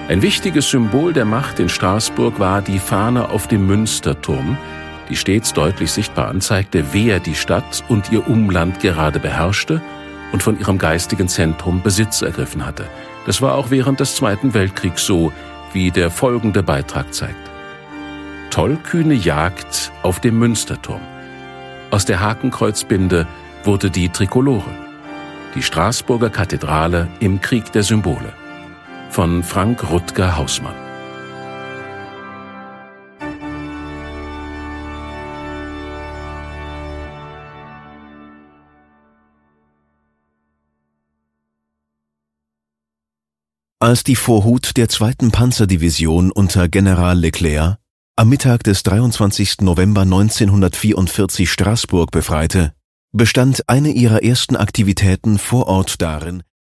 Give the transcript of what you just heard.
Ein wichtiges Symbol der Macht in Straßburg war die Fahne auf dem Münsterturm, die stets deutlich sichtbar anzeigte, wer die Stadt und ihr Umland gerade beherrschte und von ihrem geistigen Zentrum Besitz ergriffen hatte. Das war auch während des Zweiten Weltkriegs so, wie der folgende Beitrag zeigt. Tollkühne Jagd auf dem Münsterturm. Aus der Hakenkreuzbinde wurde die Trikolore. Die Straßburger Kathedrale im Krieg der Symbole. Von Frank Rutger Hausmann. Als die Vorhut der 2. Panzerdivision unter General Leclerc am Mittag des 23. November 1944 Straßburg befreite, bestand eine ihrer ersten Aktivitäten vor Ort darin,